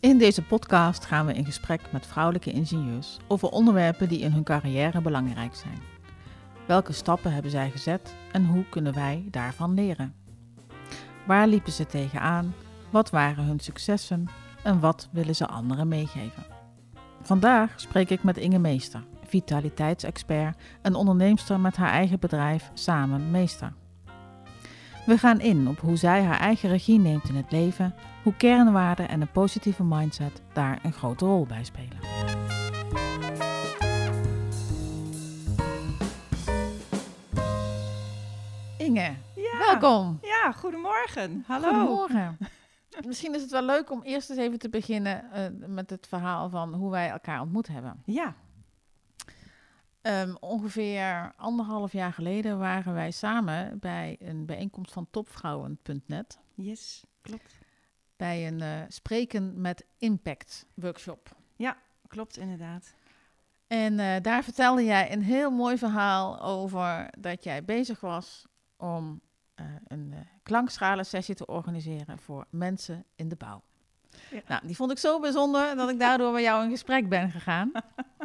In deze podcast gaan we in gesprek met vrouwelijke ingenieurs over onderwerpen die in hun carrière belangrijk zijn. Welke stappen hebben zij gezet en hoe kunnen wij daarvan leren? Waar liepen ze tegenaan? Wat waren hun successen en wat willen ze anderen meegeven? Vandaag spreek ik met Inge Meester, vitaliteitsexpert en onderneemster met haar eigen bedrijf Samen Meester. We gaan in op hoe zij haar eigen regie neemt in het leven, hoe kernwaarden en een positieve mindset daar een grote rol bij spelen. Inge, welkom. Ja, goedemorgen. Hallo. Goedemorgen. Misschien is het wel leuk om eerst eens even te beginnen met het verhaal van hoe wij elkaar ontmoet hebben. Ja. Ongeveer 1,5 jaar geleden waren wij samen bij een bijeenkomst van topvrouwen.net. Yes, klopt. Bij een Spreken met Impact workshop. Ja, klopt inderdaad. En daar vertelde jij een heel mooi verhaal over dat jij bezig was om een klankschalensessie te organiseren voor mensen in de bouw. Ja. Nou, die vond ik zo bijzonder dat ik daardoor met jou in gesprek ben gegaan.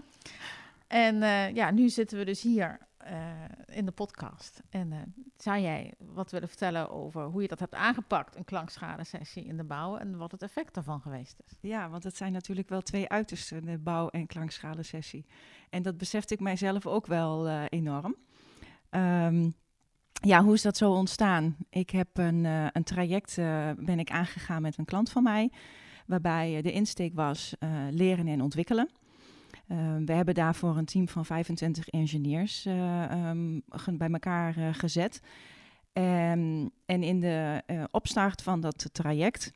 En nu zitten we dus hier in de podcast. En zou jij wat willen vertellen over hoe je dat hebt aangepakt, een klankschalensessie in de bouw, en wat het effect daarvan geweest is? Ja, want het zijn natuurlijk wel twee uitersten, de bouw- en klankschalensessie. En dat besefte ik mijzelf ook wel enorm. Hoe is dat zo ontstaan? Ik heb een traject ben ik aangegaan met een klant van mij, waarbij de insteek was leren en ontwikkelen. We hebben daarvoor een team van 25 ingenieurs bij elkaar gezet. En in de opstart van dat traject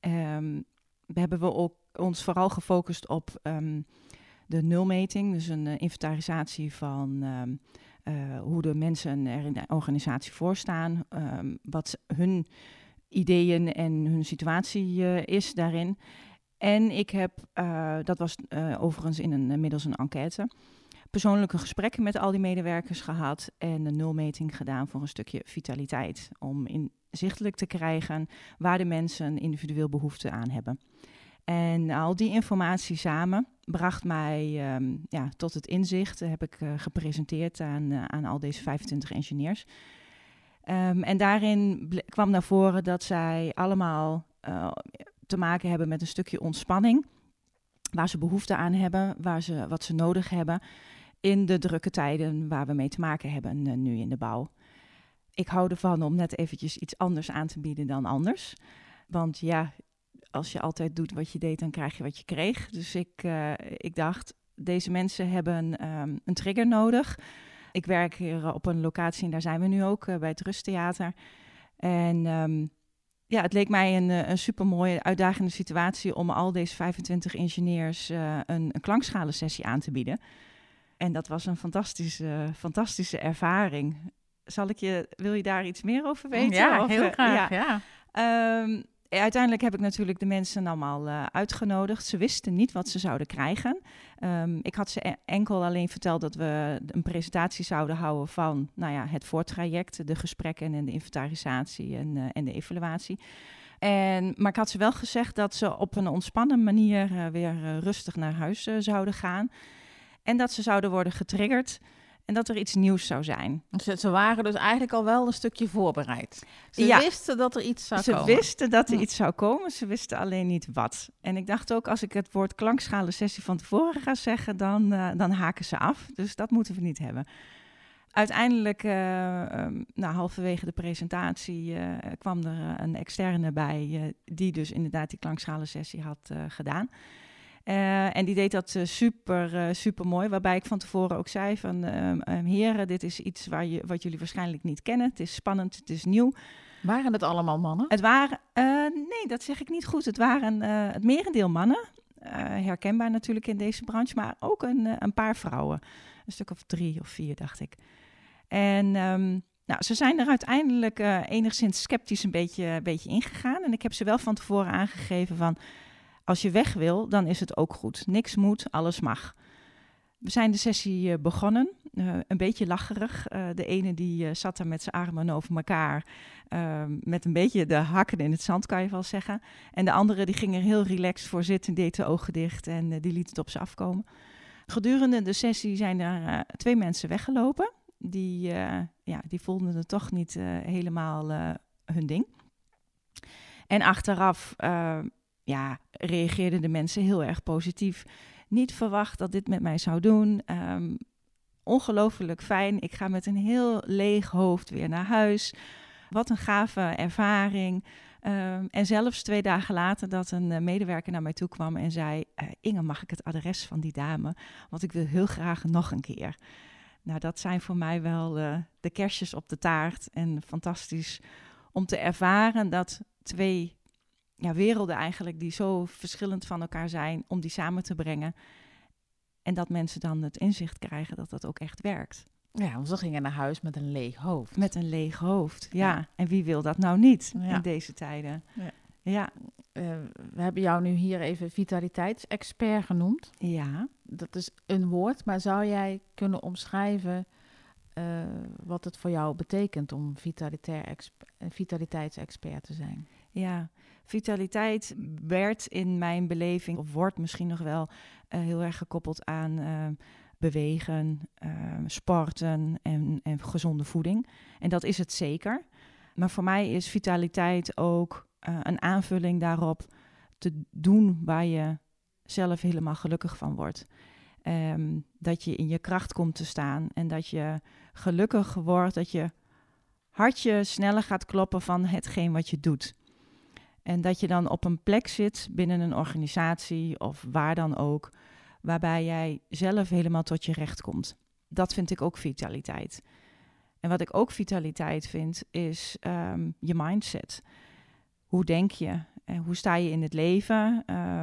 hebben we ook ons vooral gefocust op de nulmeting. Dus een inventarisatie van hoe de mensen er in de organisatie voor staan. Wat hun ideeën en hun situatie is daarin. En ik heb, dat was overigens middels een enquête, persoonlijke gesprekken met al die medewerkers gehad en een nulmeting gedaan voor een stukje vitaliteit. Om inzichtelijk te krijgen waar de mensen individueel behoefte aan hebben. En al die informatie samen bracht mij tot het inzicht, heb ik gepresenteerd aan al deze 25 ingenieurs. En daarin kwam naar voren dat zij allemaal te maken hebben met een stukje ontspanning, waar ze behoefte aan hebben, wat ze nodig hebben in de drukke tijden waar we mee te maken hebben nu in de bouw. Ik hou ervan om net eventjes iets anders aan te bieden dan anders. Want ja, als je altijd doet wat je deed, dan krijg je wat je kreeg. Dus ik dacht, deze mensen hebben een trigger nodig. Ik werk hier op een locatie en daar zijn we nu ook bij het Rusttheater. En het leek mij een supermooie, uitdagende situatie om al deze 25 ingenieurs een klankschalensessie aan te bieden. En dat was een fantastische ervaring. Wil je daar iets meer over weten? Ja, heel graag. Ja. Uiteindelijk heb ik natuurlijk de mensen allemaal uitgenodigd. Ze wisten niet wat ze zouden krijgen. Ik had ze enkel alleen verteld dat we een presentatie zouden houden van het voortraject, de gesprekken en de inventarisatie en de evaluatie. Maar ik had ze wel gezegd dat ze op een ontspannen manier weer rustig naar huis zouden gaan. En dat ze zouden worden getriggerd. En dat er iets nieuws zou zijn. Ze waren dus eigenlijk al wel een stukje voorbereid. Ze wisten dat er iets zou komen. Ze wisten dat er iets zou komen. Ze wisten alleen niet wat. En ik dacht ook, als ik het woord klankschalensessie van tevoren ga zeggen, dan haken ze af. Dus dat moeten we niet hebben. Uiteindelijk, halverwege de presentatie, kwam er een externe bij die dus inderdaad die klankschalensessie had gedaan. En die deed dat super mooi, waarbij ik van tevoren ook zei van heren, dit is iets wat jullie waarschijnlijk niet kennen. Het is spannend, het is nieuw. Waren het allemaal mannen? Het waren, nee, dat zeg ik niet goed. Het waren het merendeel mannen, herkenbaar natuurlijk in deze branche, maar ook een paar vrouwen. Een stuk of 3 of 4, dacht ik. En ze zijn er uiteindelijk enigszins sceptisch een beetje ingegaan. En ik heb ze wel van tevoren aangegeven van, als je weg wil, dan is het ook goed. Niks moet, alles mag. We zijn de sessie begonnen, een beetje lacherig. De ene die zat daar met zijn armen over elkaar, met een beetje de hakken in het zand, kan je wel zeggen. En de andere die ging er heel relaxed voor zitten, deed de ogen dicht en die liet het op ze afkomen. Gedurende de sessie zijn er 2 mensen weggelopen. Die voelden het toch niet helemaal hun ding. En achteraf reageerden de mensen heel erg positief. Niet verwacht dat dit met mij zou doen. Ongelooflijk fijn. Ik ga met een heel leeg hoofd weer naar huis. Wat een gave ervaring. En zelfs 2 dagen later dat een medewerker naar mij toe kwam en zei... Inge, mag ik het adres van die dame? Want ik wil heel graag nog een keer. Nou, dat zijn voor mij wel de kerstjes op de taart. En fantastisch om te ervaren dat 2 werelden eigenlijk die zo verschillend van elkaar zijn, om die samen te brengen. En dat mensen dan het inzicht krijgen dat dat ook echt werkt. Ja, want ze gingen naar huis met een leeg hoofd. Met een leeg hoofd, ja. En wie wil dat nou niet in deze tijden? Ja. We hebben jou nu hier even vitaliteitsexpert genoemd. Ja. Dat is een woord, maar zou jij kunnen omschrijven wat het voor jou betekent om vitaliteitsexpert te zijn? Ja, vitaliteit werd in mijn beleving, of wordt misschien nog wel, heel erg gekoppeld aan bewegen, sporten en gezonde voeding. En dat is het zeker. Maar voor mij is vitaliteit ook een aanvulling daarop te doen waar je zelf helemaal gelukkig van wordt. Dat je in je kracht komt te staan en dat je gelukkig wordt, dat je hartje sneller gaat kloppen van hetgeen wat je doet. En dat je dan op een plek zit binnen een organisatie of waar dan ook, waarbij jij zelf helemaal tot je recht komt. Dat vind ik ook vitaliteit. En wat ik ook vitaliteit vind, is je mindset. Hoe denk je? En hoe sta je in het leven?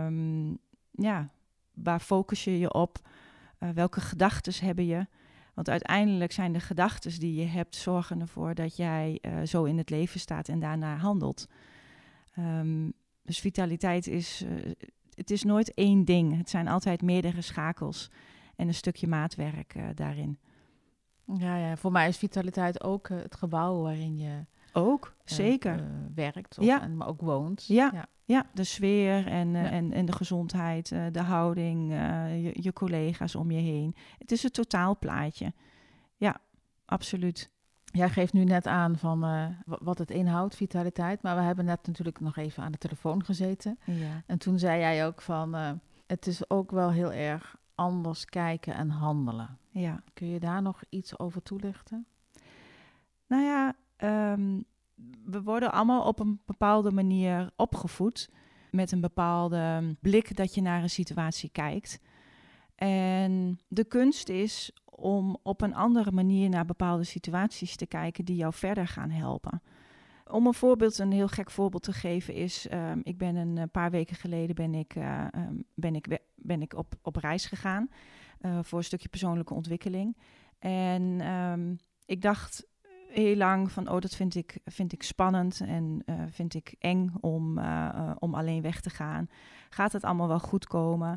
Waar focus je je op? Welke gedachten heb je? Want uiteindelijk zijn de gedachten die je hebt, zorgen ervoor dat jij zo in het leven staat en daarna handelt. Dus vitaliteit is, het is nooit één ding. Het zijn altijd meerdere schakels en een stukje maatwerk daarin. Ja, voor mij is vitaliteit ook het gebouw waarin je ook zeker werkt, maar ook woont. Ja, de sfeer en de gezondheid, de houding, je collega's om je heen. Het is een totaalplaatje. Ja, absoluut. Jij geeft nu net aan van wat het inhoudt, vitaliteit. Maar we hebben net natuurlijk nog even aan de telefoon gezeten. Ja. En toen zei jij ook van, het is ook wel heel erg anders kijken en handelen. Ja. Kun je daar nog iets over toelichten? Nou ja, we worden allemaal op een bepaalde manier opgevoed. Met een bepaalde blik dat je naar een situatie kijkt. En de kunst is om op een andere manier naar bepaalde situaties te kijken die jou verder gaan helpen. Om een heel gek voorbeeld te geven is, ik ben een paar weken geleden ben ik op reis gegaan voor een stukje persoonlijke ontwikkeling. En ik dacht heel lang van, dat vind ik spannend en vind ik eng om alleen weg te gaan. Gaat het allemaal wel goed komen?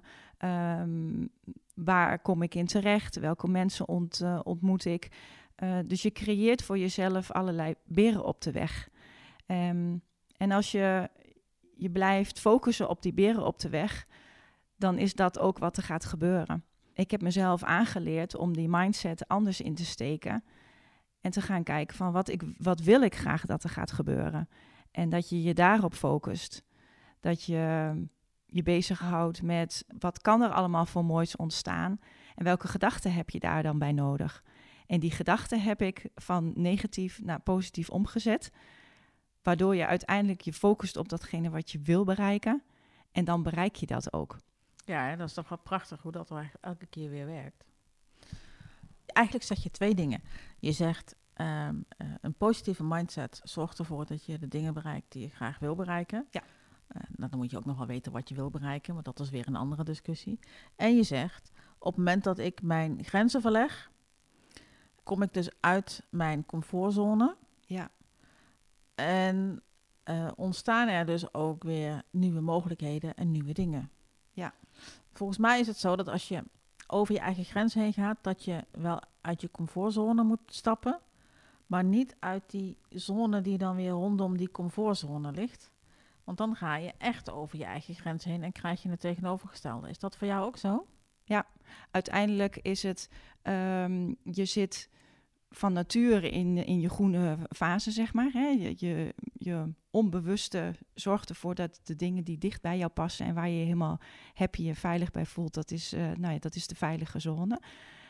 Waar kom ik in terecht? Welke mensen ontmoet ik? Dus je creëert voor jezelf allerlei beren op de weg. En als je blijft focussen op die beren op de weg, dan is dat ook wat er gaat gebeuren. Ik heb mezelf aangeleerd om die mindset anders in te steken en te gaan kijken van wat wil ik graag dat er gaat gebeuren. En dat je je daarop focust. Dat je je bezighoudt met wat kan er allemaal voor moois ontstaan en welke gedachten heb je daar dan bij nodig. En die gedachten heb ik van negatief naar positief omgezet, waardoor je uiteindelijk je focust op datgene wat je wil bereiken en dan bereik je dat ook. Ja, dat is toch wel prachtig hoe dat elke keer weer werkt. Eigenlijk zeg je 2 dingen. Je zegt een positieve mindset zorgt ervoor dat je de dingen bereikt die je graag wil bereiken. Ja. Dan moet je ook nog wel weten wat je wil bereiken, maar dat is weer een andere discussie. En je zegt, op het moment dat ik mijn grenzen verleg, kom ik dus uit mijn comfortzone. Ja. En ontstaan er dus ook weer nieuwe mogelijkheden en nieuwe dingen. Ja. Volgens mij is het zo dat als je over je eigen grens heen gaat, dat je wel uit je comfortzone moet stappen, maar niet uit die zone die dan weer rondom die comfortzone ligt. Want dan ga je echt over je eigen grens heen en krijg je het tegenovergestelde. Is dat voor jou ook zo? Ja, uiteindelijk is het, je zit van nature in je groene fase, zeg maar. Hè? Je onbewuste zorgt ervoor dat de dingen die dicht bij jou passen en waar je helemaal happy en veilig bij voelt, dat is de veilige zone.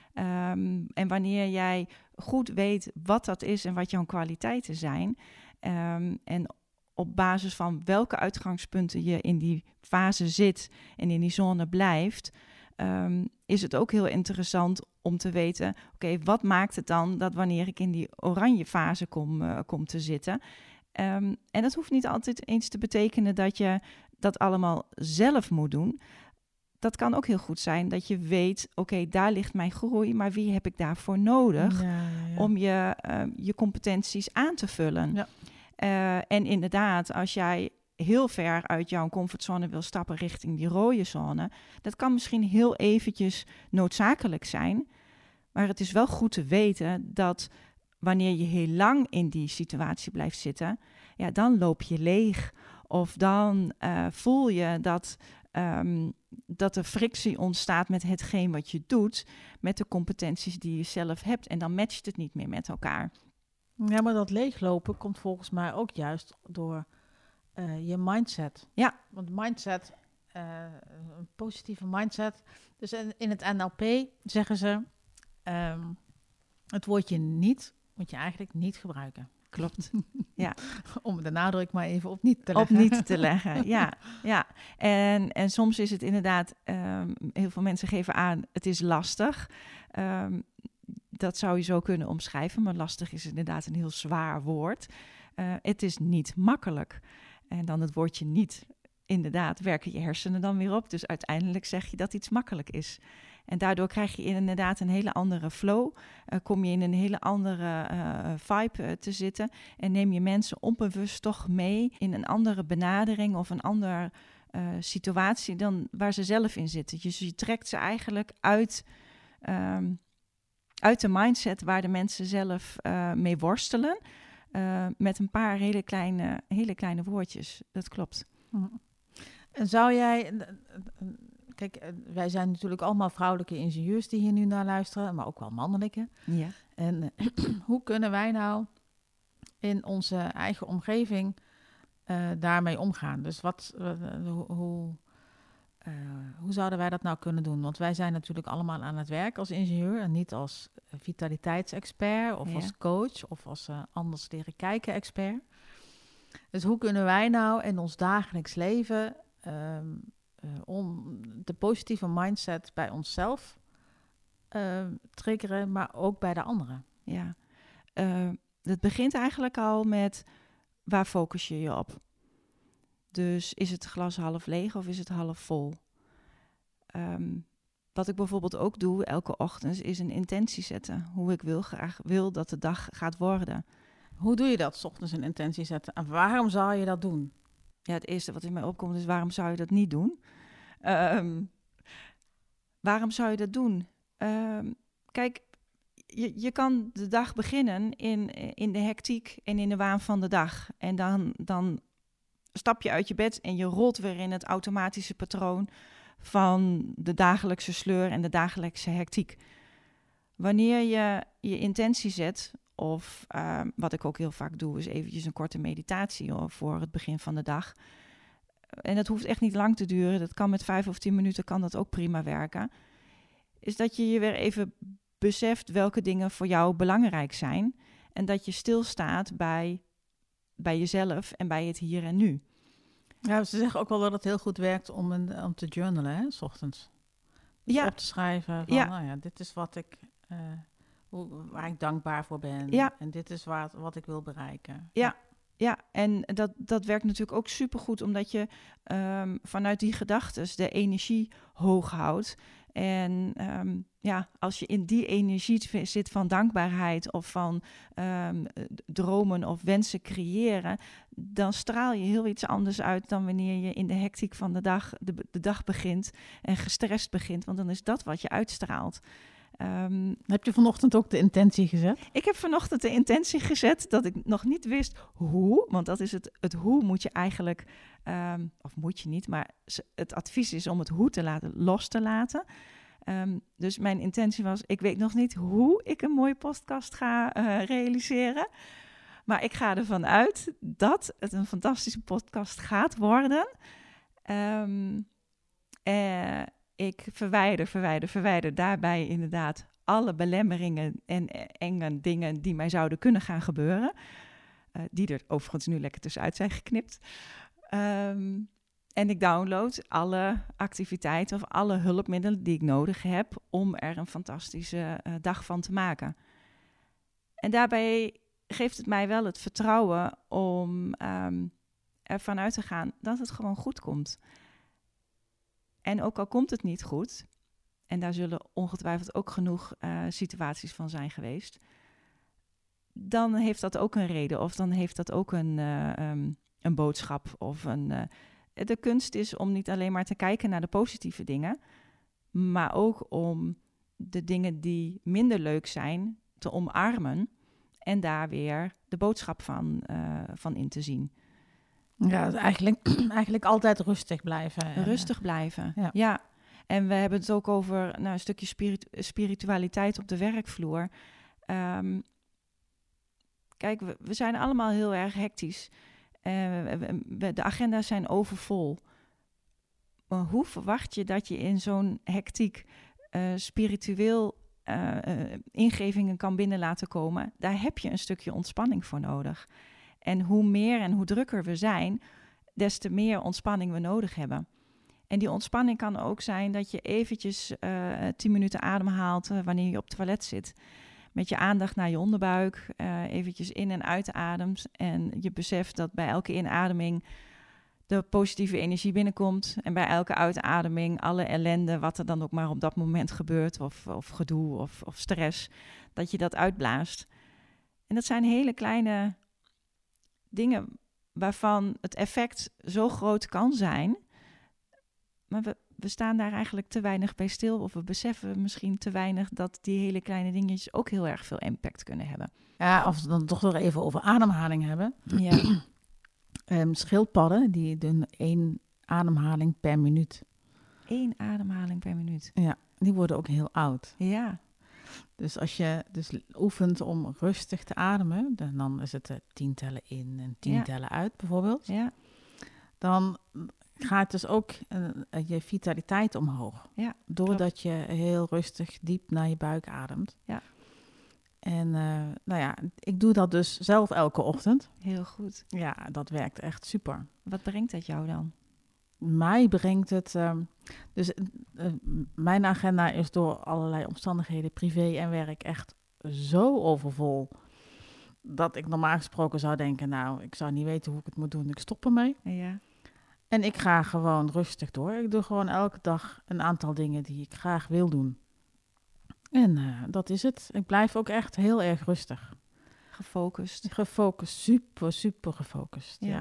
En wanneer jij goed weet wat dat is en wat jouw kwaliteiten zijn, en op basis van welke uitgangspunten je in die fase zit en in die zone blijft, is het ook heel interessant om te weten, oké, wat maakt het dan dat wanneer ik in die oranje fase kom te zitten? En dat hoeft niet altijd eens te betekenen dat je dat allemaal zelf moet doen. Dat kan ook heel goed zijn dat je weet, oké, daar ligt mijn groei, maar wie heb ik daarvoor nodig om je competenties aan te vullen? Ja. En inderdaad, als jij heel ver uit jouw comfortzone wil stappen richting die rode zone, dat kan misschien heel eventjes noodzakelijk zijn, maar het is wel goed te weten dat wanneer je heel lang in die situatie blijft zitten, ja, dan loop je leeg. Of dan voel je dat er frictie ontstaat met hetgeen wat je doet, met de competenties die je zelf hebt. En dan matcht het niet meer met elkaar. Ja, maar dat leeglopen komt volgens mij ook juist door je mindset. Ja. Want mindset, een positieve mindset. Dus in het NLP zeggen ze, het woordje niet moet je eigenlijk niet gebruiken. Klopt, ja. Om de nadruk maar even op niet te leggen. Op niet te leggen, ja. En soms is het inderdaad, heel veel mensen geven aan, het is lastig. Dat zou je zo kunnen omschrijven, maar lastig is inderdaad een heel zwaar woord. Het is niet makkelijk. En dan het woordje niet, inderdaad, werken je hersenen dan weer op. Dus uiteindelijk zeg je dat iets makkelijk is. En daardoor krijg je inderdaad een hele andere flow. Kom je in een hele andere vibe te zitten. En neem je mensen onbewust toch mee in een andere benadering of een andere situatie dan waar ze zelf in zitten. Dus je trekt ze eigenlijk uit de mindset waar de mensen zelf mee worstelen. Met een paar hele kleine woordjes. Dat klopt. En zou jij... Kijk, wij zijn natuurlijk allemaal vrouwelijke ingenieurs die hier nu naar luisteren, maar ook wel mannelijke. Ja. En hoe kunnen wij nou in onze eigen omgeving daarmee omgaan? Dus hoe zouden wij dat nou kunnen doen? Want wij zijn natuurlijk allemaal aan het werk als ingenieur en niet als vitaliteitsexpert of als coach of als anders leren kijken expert. Dus hoe kunnen wij nou in ons dagelijks leven om de positieve mindset bij onszelf triggeren, maar ook bij de anderen? Ja, het begint eigenlijk al met waar focus je je op? Dus is het glas half leeg of is het half vol? Wat ik bijvoorbeeld ook doe elke ochtend is een intentie zetten. Hoe ik graag wil dat de dag gaat worden. Hoe doe je dat, 's ochtends een intentie zetten? En waarom zou je dat doen? Ja, het eerste wat in mij opkomt is waarom zou je dat niet doen? Waarom zou je dat doen? Kijk, je kan de dag beginnen in de hectiek en in de waan van de dag. En dan stap je uit je bed en je rolt weer in het automatische patroon van de dagelijkse sleur en de dagelijkse hectiek. Wanneer je je intentie zet, of wat ik ook heel vaak doe, is eventjes een korte meditatie voor het begin van de dag. En dat hoeft echt niet lang te duren. Dat kan met 5 of 10 minuten kan dat ook prima werken. Is dat je je weer even beseft welke dingen voor jou belangrijk zijn. En dat je stilstaat bij jezelf en bij het hier en nu. Ja, ze zeggen ook wel dat het heel goed werkt om te journalen, hè, 's ochtends. Dus op te schrijven van, nou ja, dit is wat ik... waar ik dankbaar voor ben. Ja. En dit is wat ik wil bereiken. Ja, en dat werkt natuurlijk ook supergoed, omdat je vanuit die gedachtes de energie hoog houdt. En als je in die energie zit van dankbaarheid of van dromen of wensen creëren, dan straal je heel iets anders uit dan wanneer je in de hectiek van de dag, de dag begint en gestrest begint, want dan is dat wat je uitstraalt. Heb je vanochtend ook de intentie gezet? Ik heb vanochtend de intentie gezet dat ik nog niet wist hoe, want dat is het hoe moet je eigenlijk, of moet je niet, maar het advies is om het hoe los te laten. Dus mijn intentie was, ik weet nog niet hoe ik een mooie podcast ga realiseren, maar ik ga ervan uit dat het een fantastische podcast gaat worden. Ik verwijder daarbij inderdaad alle belemmeringen en enge dingen die mij zouden kunnen gaan gebeuren. Die er overigens nu lekker tussenuit zijn geknipt. En ik download alle activiteiten of alle hulpmiddelen die ik nodig heb om er een fantastische dag van te maken. En daarbij geeft het mij wel het vertrouwen om ervan uit te gaan dat het gewoon goed komt. En ook al komt het niet goed, en daar zullen ongetwijfeld ook genoeg situaties van zijn geweest, dan heeft dat ook een reden of dan heeft dat ook een boodschap. De kunst is om niet alleen maar te kijken naar de positieve dingen, maar ook om de dingen die minder leuk zijn te omarmen en daar weer de boodschap van in te zien. Ja, dus eigenlijk altijd rustig blijven. Rustig blijven, ja. En we hebben het ook over een stukje spiritualiteit op de werkvloer. Kijk, we zijn allemaal heel erg hectisch. De agenda's zijn overvol. Maar hoe verwacht je dat je in zo'n hectiek spiritueel ingevingen kan binnen laten komen? Daar heb je een stukje ontspanning voor nodig. En hoe meer en hoe drukker we zijn, des te meer ontspanning we nodig hebben. En die ontspanning kan ook zijn dat je eventjes 10 minuten ademhaalt wanneer je op het toilet zit. Met je aandacht naar je onderbuik, eventjes in- en uitademt. En je beseft dat bij elke inademing de positieve energie binnenkomt. En bij elke uitademing alle ellende, wat er dan ook maar op dat moment gebeurt, of gedoe of stress, dat je dat uitblaast. En dat zijn hele kleine dingen waarvan het effect zo groot kan zijn. Maar we staan daar eigenlijk te weinig bij stil. Of we beseffen misschien te weinig dat die hele kleine dingetjes ook heel erg veel impact kunnen hebben. Ja, als we dan toch nog even over ademhaling hebben. Ja. Schildpadden, die doen 1 ademhaling per minuut. 1 ademhaling per minuut. Ja, die worden ook heel oud. Ja. Dus als je oefent om rustig te ademen, dan is het 10 tellen in en 10 tellen uit bijvoorbeeld. Ja. Dan gaat dus ook je vitaliteit omhoog. Ja, doordat je heel rustig diep naar je buik ademt. Ja. En ik doe dat dus zelf elke ochtend. Heel goed. Ja, dat werkt echt super. Wat brengt dat jou dan? Mij brengt het... mijn agenda is door allerlei omstandigheden, privé en werk, echt zo overvol, dat ik normaal gesproken zou denken, ik zou niet weten hoe ik het moet doen. Ik stop ermee. Ja. En ik ga gewoon rustig door. Ik doe gewoon elke dag een aantal dingen die ik graag wil doen. En dat is het. Ik blijf ook echt heel erg rustig. Gefocust. Gefocust. Super, super gefocust. Ja.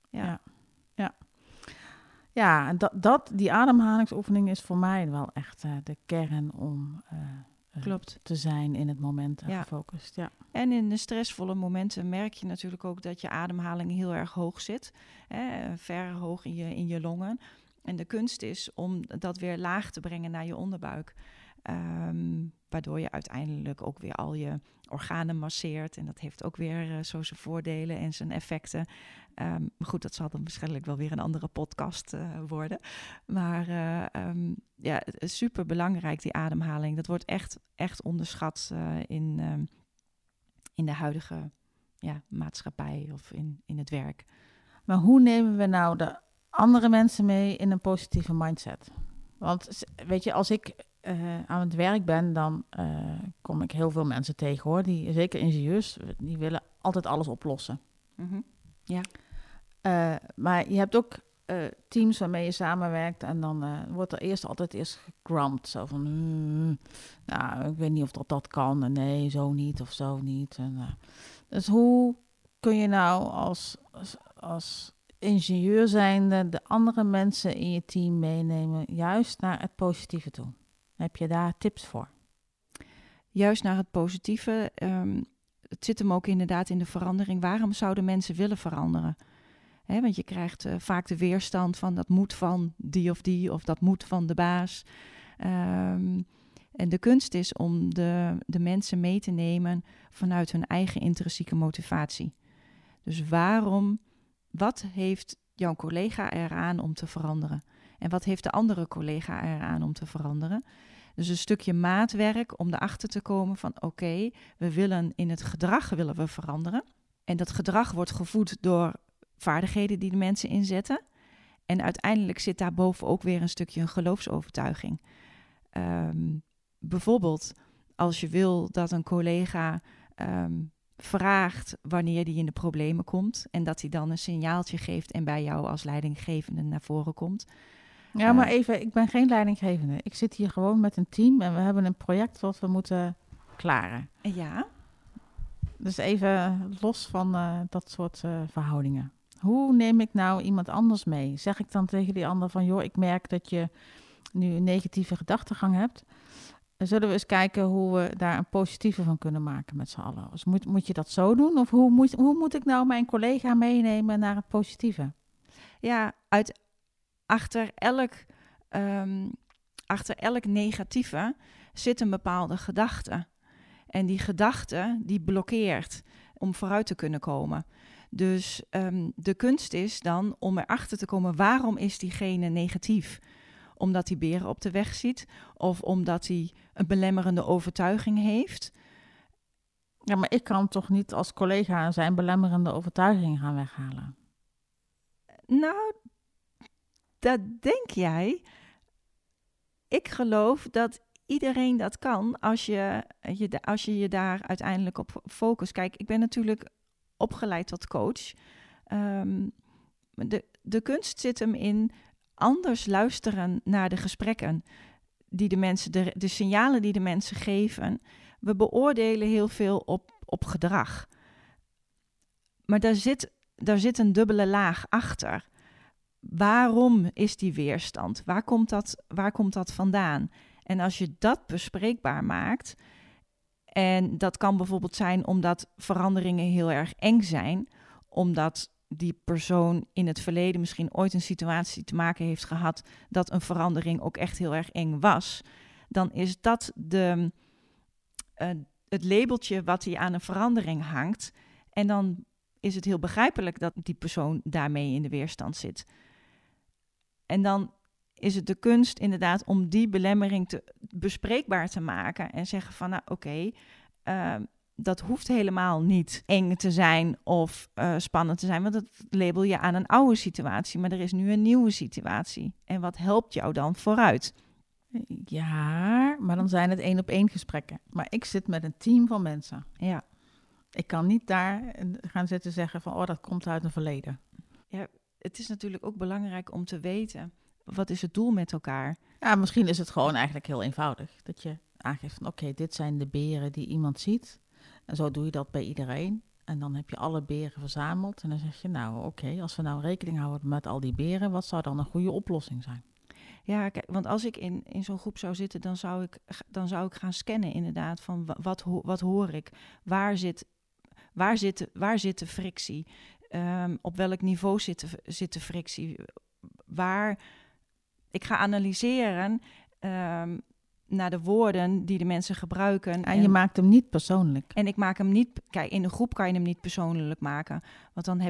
Ja, en die ademhalingsoefening is voor mij wel echt de kern om Klopt. te zijn in het moment en gefocust. Ja. En in de stressvolle momenten merk je natuurlijk ook dat je ademhaling heel erg hoog zit. Ver hoog in je longen. En de kunst is om dat weer laag te brengen naar je onderbuik. Waardoor je uiteindelijk ook weer al je organen masseert. En dat heeft ook weer zo zijn voordelen en zijn effecten. Maar goed, dat zal dan waarschijnlijk wel weer een andere podcast worden. Maar super belangrijk, die ademhaling. Dat wordt echt onderschat in de huidige maatschappij of in het werk. Maar hoe nemen we nou de andere mensen mee in een positieve mindset? Want weet je, als ik aan het werk ben, dan kom ik heel veel mensen tegen, hoor. Die, zeker ingenieurs, die willen altijd alles oplossen. Mm-hmm. Ja. Maar je hebt ook teams waarmee je samenwerkt en dan wordt er eerst gegramd. Zo van, nou, ik weet niet of dat kan. En nee, zo niet of zo niet. Dus hoe kun je nou als ingenieur zijnde de andere mensen in je team meenemen, juist naar het positieve toe? Heb je daar tips voor? Juist naar het positieve. Het zit hem ook inderdaad in de verandering. Waarom zouden mensen willen veranderen? Want je krijgt vaak de weerstand van dat moet van die of dat moet van de baas. En de kunst is om de mensen mee te nemen vanuit hun eigen intrinsieke motivatie. Dus wat heeft jouw collega eraan om te veranderen? En wat heeft de andere collega eraan om te veranderen? Dus een stukje maatwerk om erachter te komen van oké, we willen in het gedrag veranderen. En dat gedrag wordt gevoed door vaardigheden die de mensen inzetten. En uiteindelijk zit daarboven ook weer een stukje een geloofsovertuiging. Bijvoorbeeld als je wil dat een collega vraagt wanneer die in de problemen komt en dat hij dan een signaaltje geeft en bij jou als leidinggevende naar voren komt. Ja, maar even, ik ben geen leidinggevende. Ik zit hier gewoon met een team en we hebben een project wat we moeten klaren. Ja. Dus even los van dat soort verhoudingen. Hoe neem ik nou iemand anders mee? Zeg ik dan tegen die ander van, joh, ik merk dat je nu een negatieve gedachtegang hebt. Zullen we eens kijken hoe we daar een positieve van kunnen maken met z'n allen? Dus moet je dat zo doen? Of hoe moet ik nou mijn collega meenemen naar het positieve? Ja, achter elk negatieve zit een bepaalde gedachte. En die gedachte die blokkeert om vooruit te kunnen komen. Dus de kunst is dan om erachter te komen, waarom is diegene negatief? Omdat hij beren op de weg ziet of omdat hij een belemmerende overtuiging heeft. Ja, maar ik kan toch niet als collega zijn belemmerende overtuiging gaan weghalen? Nou, dat denk jij. Ik geloof dat iedereen dat kan als je daar uiteindelijk op focust. Kijk, ik ben natuurlijk opgeleid tot coach. De kunst zit hem in anders luisteren naar de gesprekken die de mensen, de signalen die de mensen geven. We beoordelen heel veel op gedrag. Maar daar zit een dubbele laag achter. Waarom is die weerstand? Waar komt dat vandaan? En als je dat bespreekbaar maakt, en dat kan bijvoorbeeld zijn omdat veranderingen heel erg eng zijn, omdat die persoon in het verleden misschien ooit een situatie te maken heeft gehad dat een verandering ook echt heel erg eng was, dan is dat het labeltje wat hij aan een verandering hangt. En dan is het heel begrijpelijk dat die persoon daarmee in de weerstand zit. En dan is het de kunst inderdaad om die belemmering bespreekbaar te maken en zeggen van nou oké, dat hoeft helemaal niet eng te zijn of spannend te zijn, want dat label je aan een oude situatie, maar er is nu een nieuwe situatie. En wat helpt jou dan vooruit? Ja, maar dan zijn het 1-op-1 gesprekken. Maar ik zit met een team van mensen. Ja. Ik kan niet daar gaan zitten zeggen van dat komt uit het verleden. Ja, het is natuurlijk ook belangrijk om te weten, wat is het doel met elkaar? Ja, misschien is het gewoon eigenlijk heel eenvoudig. Dat je aangeeft van oké, dit zijn de beren die iemand ziet. En zo doe je dat bij iedereen. En dan heb je alle beren verzameld. En dan zeg je nou oké, als we nou rekening houden met al die beren, wat zou dan een goede oplossing zijn? Ja, kijk, want als ik in zo'n groep zou zitten, dan zou ik gaan scannen inderdaad van wat hoor ik? Waar zit de frictie? Op welk niveau zit de frictie? Ik ga analyseren naar de woorden die de mensen gebruiken. En je maakt hem niet persoonlijk. En ik maak hem niet. Kijk, in een groep kan je hem niet persoonlijk maken. Want dan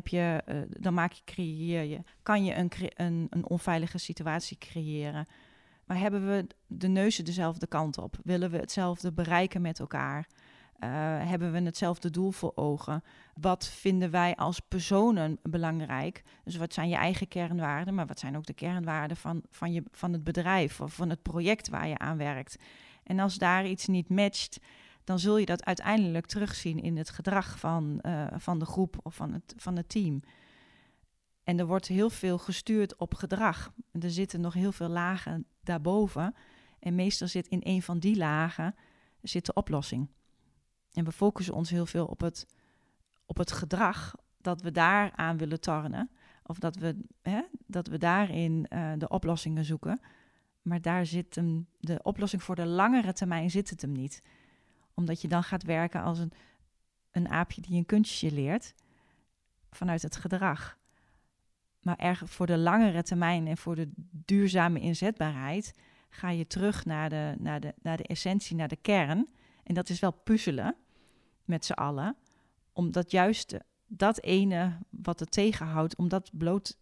kan je een onveilige situatie creëren. Maar hebben we de neuzen dezelfde kant op? Willen we hetzelfde bereiken met elkaar? Hebben we hetzelfde doel voor ogen? Wat vinden wij als personen belangrijk? Dus wat zijn je eigen kernwaarden, maar wat zijn ook de kernwaarden van het bedrijf of van het project waar je aan werkt? En als daar iets niet matcht, dan zul je dat uiteindelijk terugzien in het gedrag van de groep of van het team. En er wordt heel veel gestuurd op gedrag. Er zitten nog heel veel lagen daarboven. En meestal zit in een van die lagen zit de oplossing. En we focussen ons heel veel op het gedrag, dat we daaraan willen tornen. Of dat we daarin de oplossingen zoeken. Maar daar zit de oplossing voor de langere termijn zit het hem niet. Omdat je dan gaat werken als een aapje die een kunstje leert vanuit het gedrag. Maar erg voor de langere termijn en voor de duurzame inzetbaarheid ga je terug naar de essentie, naar de kern. En dat is wel puzzelen met z'n allen. Om dat ene wat het tegenhoudt, om dat bloot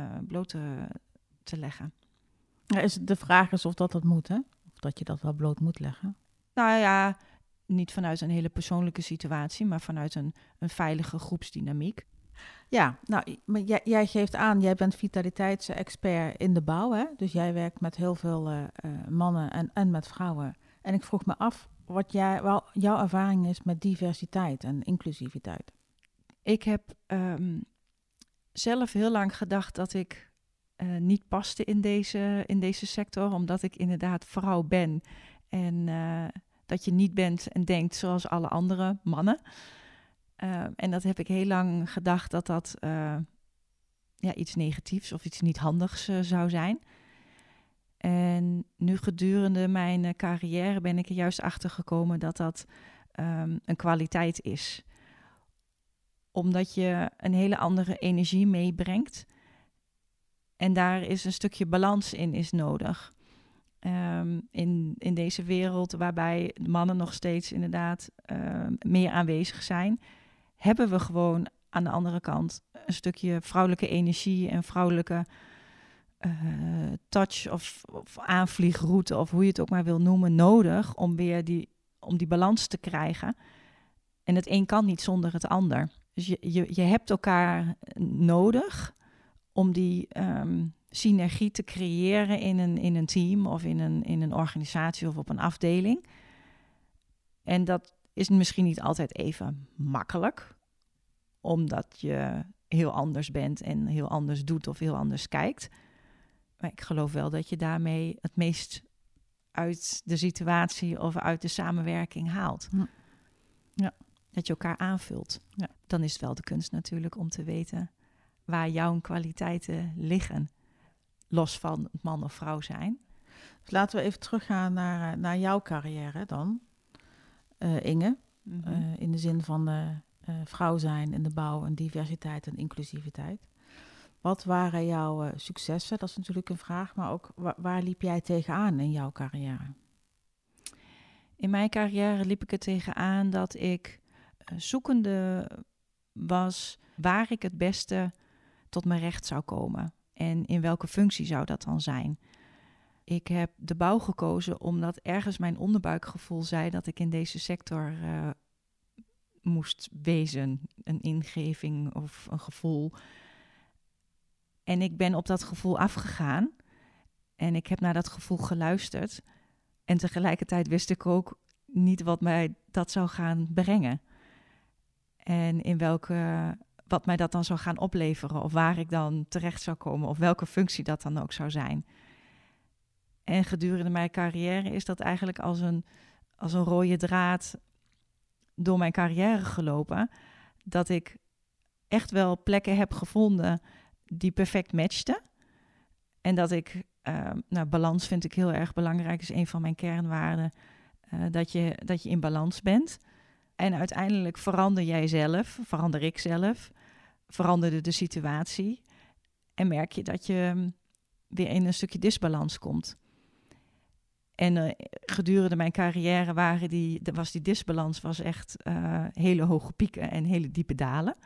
te leggen. Ja, de vraag is of dat moet, hè? Of dat je dat wel bloot moet leggen. Nou ja, niet vanuit een hele persoonlijke situatie, maar vanuit een veilige groepsdynamiek. Ja, nou, maar jij geeft aan, jij bent vitaliteitsexpert in de bouw, hè? Dus jij werkt met heel veel mannen en met vrouwen. En ik vroeg me af wat jouw ervaring is met diversiteit en inclusiviteit. Ik heb zelf heel lang gedacht dat ik niet paste in deze sector, omdat ik inderdaad vrouw ben. En dat je niet bent en denkt zoals alle andere mannen. En dat heb ik heel lang gedacht dat iets negatiefs of iets niet handigs zou zijn. En nu gedurende mijn carrière ben ik er juist achter gekomen dat een kwaliteit is. Omdat je een hele andere energie meebrengt. En daar is een stukje balans in is nodig. In deze wereld waarbij de mannen nog steeds inderdaad meer aanwezig zijn, hebben we gewoon aan de andere kant een stukje vrouwelijke energie en vrouwelijke touch of aanvliegroute, of hoe je het ook maar wil noemen, nodig om weer die balans te krijgen. En het een kan niet zonder het ander. Dus je hebt elkaar nodig om die synergie te creëren in een team of in een organisatie of op een afdeling. En dat is misschien niet altijd even makkelijk, omdat je heel anders bent en heel anders doet of heel anders kijkt. Maar ik geloof wel dat je daarmee het meest uit de situatie of uit de samenwerking haalt. Ja. Dat je elkaar aanvult. Ja. Dan is het wel de kunst natuurlijk om te weten waar jouw kwaliteiten liggen. Los van het man of vrouw zijn. Dus laten we even teruggaan naar jouw carrière dan, Inge. Mm-hmm. In de zin van vrouw zijn in de bouw en diversiteit en inclusiviteit. Wat waren jouw successen? Dat is natuurlijk een vraag, maar ook waar liep jij tegenaan in jouw carrière? In mijn carrière liep ik er tegenaan dat ik zoekende was waar ik het beste tot mijn recht zou komen. En in welke functie zou dat dan zijn? Ik heb de bouw gekozen omdat ergens mijn onderbuikgevoel zei dat ik in deze sector moest wezen. Een ingeving of een gevoel. En ik ben op dat gevoel afgegaan. En ik heb naar dat gevoel geluisterd. En tegelijkertijd wist ik ook niet wat mij dat zou gaan brengen. En wat mij dat dan zou gaan opleveren. Of waar ik dan terecht zou komen. Of welke functie dat dan ook zou zijn. En gedurende mijn carrière is dat eigenlijk als een rode draad door mijn carrière gelopen. Dat ik echt wel plekken heb gevonden die perfect matchten. En dat ik, balans vind ik heel erg belangrijk. Is een van mijn kernwaarden. Dat je in balans bent. En uiteindelijk verander ik zelf. Veranderde de situatie. En merk je dat je weer in een stukje disbalans komt. En gedurende mijn carrière was die disbalans echt hele hoge pieken en hele diepe dalen.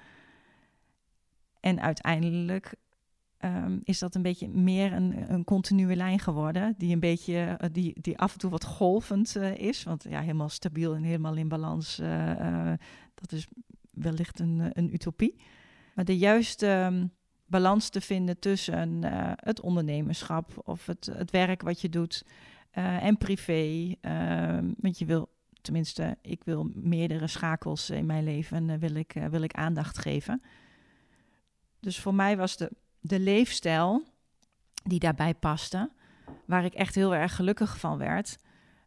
En uiteindelijk is dat een beetje meer een continue lijn geworden. Die een beetje, die af en toe wat golvend is. Want ja, helemaal stabiel en helemaal in balans, dat is wellicht een utopie. Maar de juiste balans te vinden tussen het ondernemerschap of het werk wat je doet en privé. Want ik wil meerdere schakels in mijn leven wil ik aandacht geven. Dus voor mij was de leefstijl die daarbij paste, waar ik echt heel erg gelukkig van werd,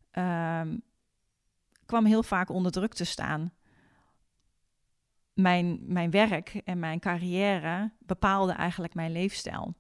kwam heel vaak onder druk te staan. Mijn werk en mijn carrière bepaalden eigenlijk mijn leefstijl.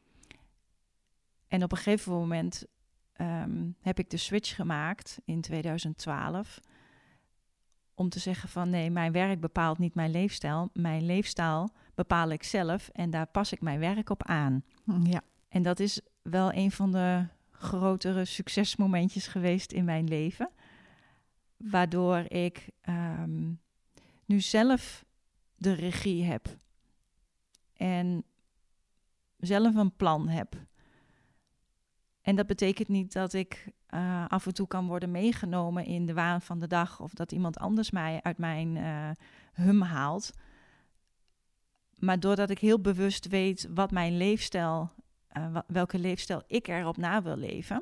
En op een gegeven moment heb ik de switch gemaakt in 2012... om te zeggen van nee, mijn werk bepaalt niet mijn leefstijl. Mijn leefstijl bepaal ik zelf en daar pas ik mijn werk op aan. Ja. En dat is wel een van de grotere succesmomentjes geweest in mijn leven. Waardoor ik nu zelf de regie heb. En zelf een plan heb. En dat betekent niet dat ik af en toe kan worden meegenomen in de waan van de dag, of dat iemand anders mij uit mijn hum haalt. Maar doordat ik heel bewust weet wat mijn leefstijl, welke leefstijl ik erop na wil leven,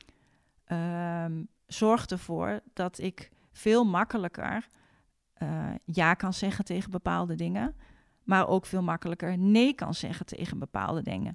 zorgt ervoor dat ik veel makkelijker ja kan zeggen tegen bepaalde dingen, maar ook veel makkelijker nee kan zeggen tegen bepaalde dingen.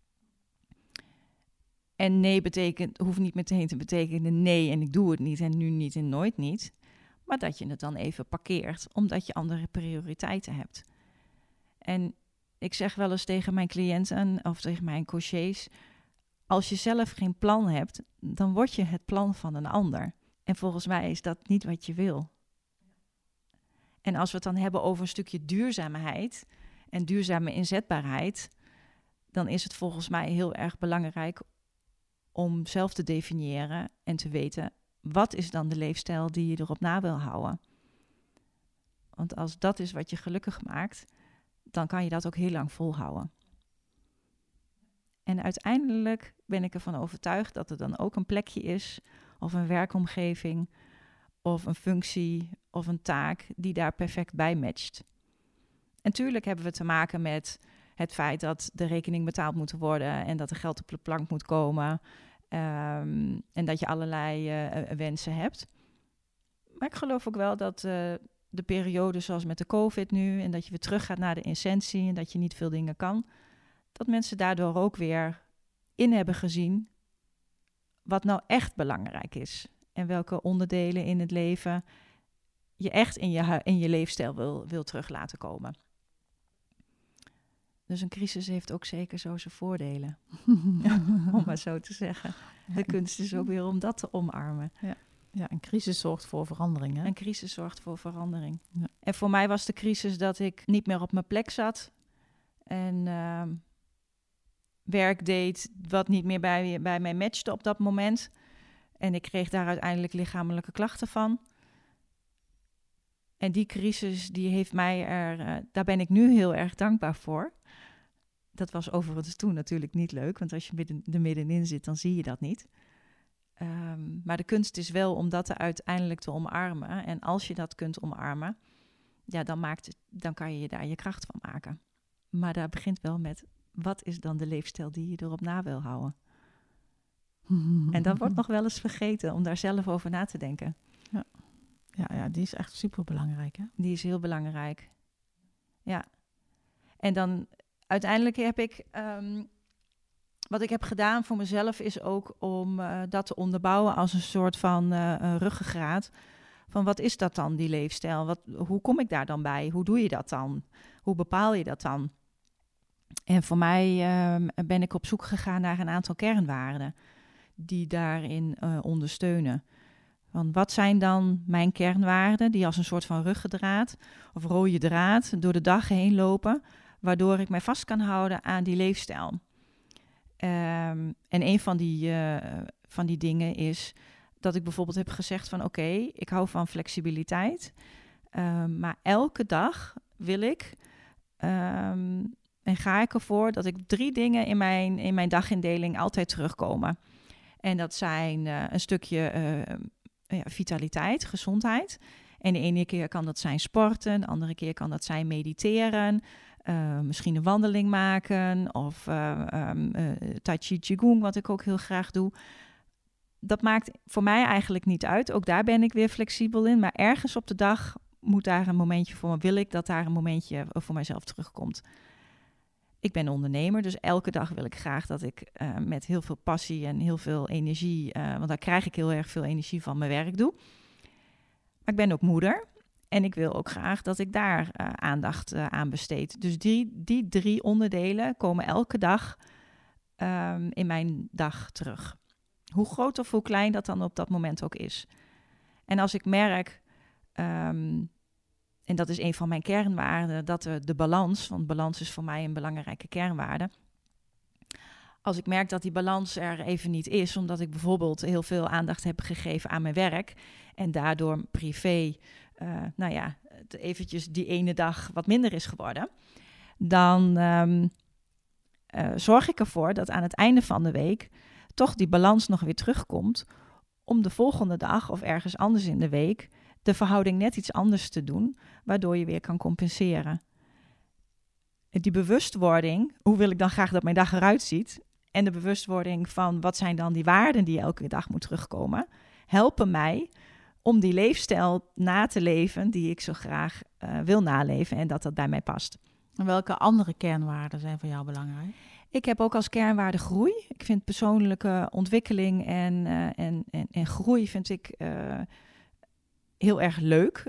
En nee hoeft niet meteen te betekenen nee en ik doe het niet en nu niet en nooit niet. Maar dat je het dan even parkeert, omdat je andere prioriteiten hebt. En ik zeg wel eens tegen mijn cliënten of tegen mijn coaches, als je zelf geen plan hebt, dan word je het plan van een ander. En volgens mij is dat niet wat je wil. En als we het dan hebben over een stukje duurzaamheid en duurzame inzetbaarheid, dan is het volgens mij heel erg belangrijk om zelf te definiëren en te weten, wat is dan de leefstijl die je erop na wil houden? Want als dat is wat je gelukkig maakt, dan kan je dat ook heel lang volhouden. En uiteindelijk ben ik ervan overtuigd dat er dan ook een plekje is, of een werkomgeving, of een functie, of een taak die daar perfect bij matcht. En tuurlijk hebben we te maken met het feit dat de rekening betaald moet worden en dat er geld op de plank moet komen en dat je allerlei wensen hebt. Maar ik geloof ook wel dat de periode zoals met de COVID nu en dat je weer terug gaat naar de essentie en dat je niet veel dingen kan, dat mensen daardoor ook weer in hebben gezien wat nou echt belangrijk is en welke onderdelen in het leven je echt in je leefstijl wil terug laten komen. Dus een crisis heeft ook zeker zo zijn voordelen, om maar zo te zeggen. De kunst is ook weer om dat te omarmen. Ja, een crisis zorgt voor verandering. Hè? Een crisis zorgt voor verandering. Ja. En voor mij was de crisis dat ik niet meer op mijn plek zat en werk deed wat niet meer bij mij matchte op dat moment. En ik kreeg daar uiteindelijk lichamelijke klachten van. En die crisis, die heeft mij daar ben ik nu heel erg dankbaar voor. Dat was overigens toen natuurlijk niet leuk, want als je er middenin zit, dan zie je dat niet. Maar de kunst is wel om dat uiteindelijk te omarmen. En als je dat kunt omarmen, ja, dan kan je daar je kracht van maken. Maar daar begint wel met, wat is dan de leefstijl die je erop na wil houden? En dat wordt nog wel eens vergeten om daar zelf over na te denken. Ja, die is echt super belangrijk. Hè? Die is heel belangrijk. Ja. En dan uiteindelijk heb ik, wat ik heb gedaan voor mezelf is ook om dat te onderbouwen als een soort van ruggengraat. Van wat is dat dan, die leefstijl? Hoe kom ik daar dan bij? Hoe doe je dat dan? Hoe bepaal je dat dan? En voor mij ben ik op zoek gegaan naar een aantal kernwaarden die daarin ondersteunen. Want wat zijn dan mijn kernwaarden die als een soort van ruggengraat of rode draad door de dag heen lopen, waardoor ik mij vast kan houden aan die leefstijl? En een van die dingen is dat ik bijvoorbeeld heb gezegd van oké, ik hou van flexibiliteit, maar elke dag wil ik en ga ik ervoor dat ik 3 dingen in mijn dagindeling altijd terugkomen. En dat zijn een stukje vitaliteit, gezondheid. En de ene keer kan dat zijn sporten, de andere keer kan dat zijn mediteren, misschien een wandeling maken of Tai Chi Qigong, wat ik ook heel graag doe. Dat maakt voor mij eigenlijk niet uit. Ook daar ben ik weer flexibel in. Maar ergens op de dag moet daar een momentje voor me. Wil ik dat daar een momentje voor mijzelf terugkomt. ik ben ondernemer, dus elke dag wil ik graag dat ik met heel veel passie en heel veel energie, want daar krijg ik heel erg veel energie van, mijn werk doe. Maar ik ben ook moeder en ik wil ook graag dat ik daar aandacht aan besteed. Dus die 3 onderdelen komen elke dag in mijn dag terug. Hoe groot of hoe klein dat dan op dat moment ook is. En als ik merk, en dat is een van mijn kernwaarden, dat de balans, want balans is voor mij een belangrijke kernwaarde. Als ik merk dat die balans er even niet is, omdat ik bijvoorbeeld heel veel aandacht heb gegeven aan mijn werk en daardoor privé, eventjes die ene dag wat minder is geworden, dan zorg ik ervoor dat aan het einde van de week toch die balans nog weer terugkomt om de volgende dag of ergens anders in de week de verhouding net iets anders te doen, waardoor je weer kan compenseren. Die bewustwording, hoe wil ik dan graag dat mijn dag eruit ziet, en de bewustwording van wat zijn dan die waarden die elke dag moet terugkomen, helpen mij om die leefstijl na te leven die ik zo graag wil naleven en dat bij mij past. En welke andere kernwaarden zijn voor jou belangrijk? Ik heb ook als kernwaarde groei. Ik vind persoonlijke ontwikkeling en groei vind ik heel erg leuk.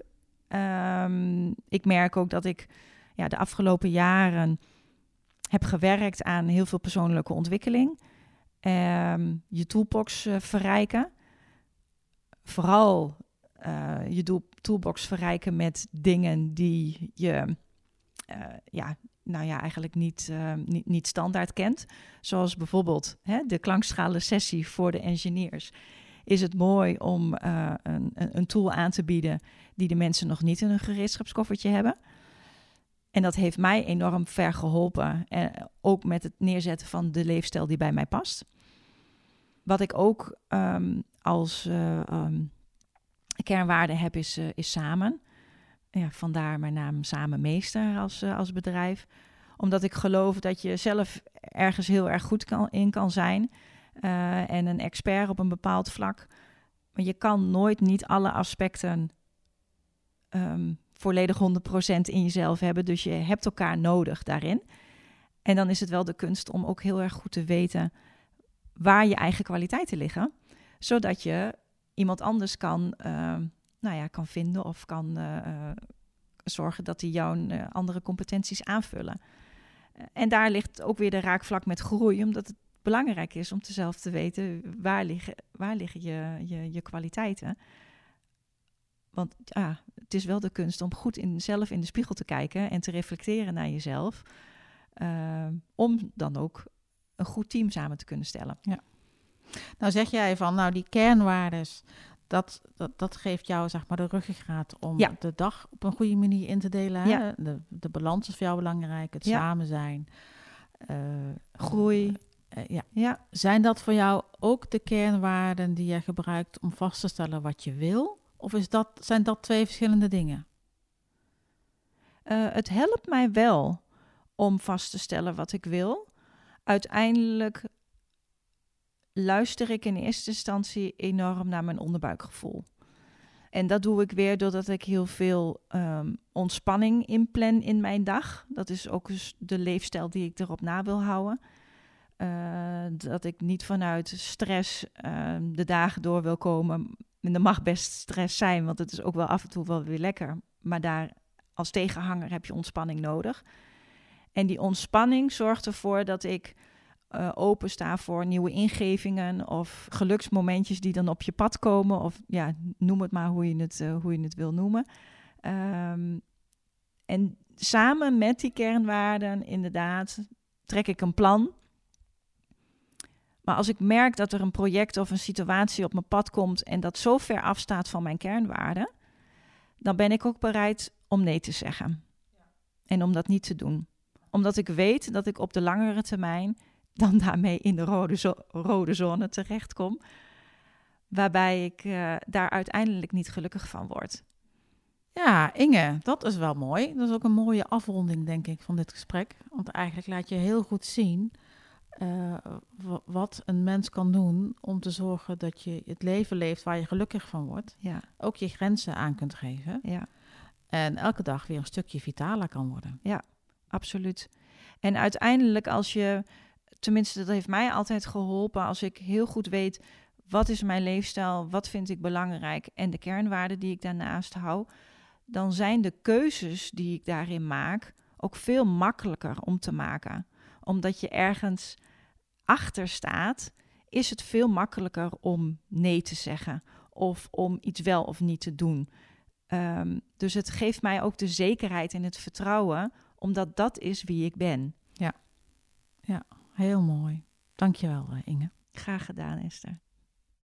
Ik merk ook dat ik de afgelopen jaren heb gewerkt aan heel veel persoonlijke ontwikkeling. Je toolbox verrijken. Vooral je toolbox verrijken met dingen die je eigenlijk niet standaard kent. Zoals bijvoorbeeld de klankschalen sessie voor de engineers. Is het mooi om een tool aan te bieden die de mensen nog niet in hun gereedschapskoffertje hebben. En dat heeft mij enorm ver geholpen. Ook met het neerzetten van de leefstijl die bij mij past. Wat ik ook als kernwaarde heb is samen. Ja, vandaar mijn naam Samenmeester als bedrijf. Omdat ik geloof dat je zelf ergens heel erg goed in kan zijn. En een expert op een bepaald vlak. Maar je kan nooit niet alle aspecten volledig 100% in jezelf hebben. Dus je hebt elkaar nodig daarin. En dan is het wel de kunst om ook heel erg goed te weten waar je eigen kwaliteiten liggen. Zodat je iemand anders kan vinden of kan zorgen dat die jouw andere competenties aanvullen. En daar ligt ook weer de raakvlak met groei, omdat het belangrijk is om zelf te weten waar liggen je kwaliteiten. Want het is wel de kunst om goed zelf in de spiegel te kijken en te reflecteren naar jezelf. Om dan ook een goed team samen te kunnen stellen. Ja. Nou zeg jij van, die kernwaardes, dat geeft jou zeg maar de ruggengraat om de dag op een goede manier in te delen. Ja. Hè? De balans is voor jou belangrijk, het samen zijn. Groei. Ja. Zijn dat voor jou ook de kernwaarden die je gebruikt om vast te stellen wat je wil? Of zijn dat 2 verschillende dingen? Het helpt mij wel om vast te stellen wat ik wil. Uiteindelijk luister ik in eerste instantie enorm naar mijn onderbuikgevoel. En dat doe ik weer doordat ik heel veel ontspanning inplan in mijn dag. Dat is ook dus de leefstijl die ik erop na wil houden. Dat ik niet vanuit stress de dagen door wil komen. En er mag best stress zijn, want het is ook wel af en toe wel weer lekker. Maar daar als tegenhanger heb je ontspanning nodig. En die ontspanning zorgt ervoor dat ik opensta voor nieuwe ingevingen of geluksmomentjes die dan op je pad komen. Of noem het maar hoe je het wil noemen. En samen met die kernwaarden inderdaad trek ik een plan. Maar als ik merk dat er een project of een situatie op mijn pad komt en dat zo ver afstaat van mijn kernwaarden, dan ben ik ook bereid om nee te zeggen. Ja. En om dat niet te doen. Omdat ik weet dat ik op de langere termijn dan daarmee in de rode zone terechtkom, waarbij ik daar uiteindelijk niet gelukkig van word. Ja, Inge, dat is wel mooi. Dat is ook een mooie afronding, denk ik, van dit gesprek. Want eigenlijk laat je heel goed zien wat een mens kan doen om te zorgen dat je het leven leeft waar je gelukkig van wordt. Ja. Ook je grenzen aan kunt geven. Ja. En elke dag weer een stukje vitaler kan worden. Ja, absoluut. En uiteindelijk als je, tenminste dat heeft mij altijd geholpen, als ik heel goed weet wat is mijn leefstijl, wat vind ik belangrijk en de kernwaarden die ik daarnaast hou, dan zijn de keuzes die ik daarin maak ook veel makkelijker om te maken. Omdat je ergens achter staat, is het veel makkelijker om nee te zeggen of om iets wel of niet te doen. Dus het geeft mij ook de zekerheid en het vertrouwen, omdat dat is wie ik ben. Ja, heel mooi. Dankjewel, Inge. Graag gedaan, Esther.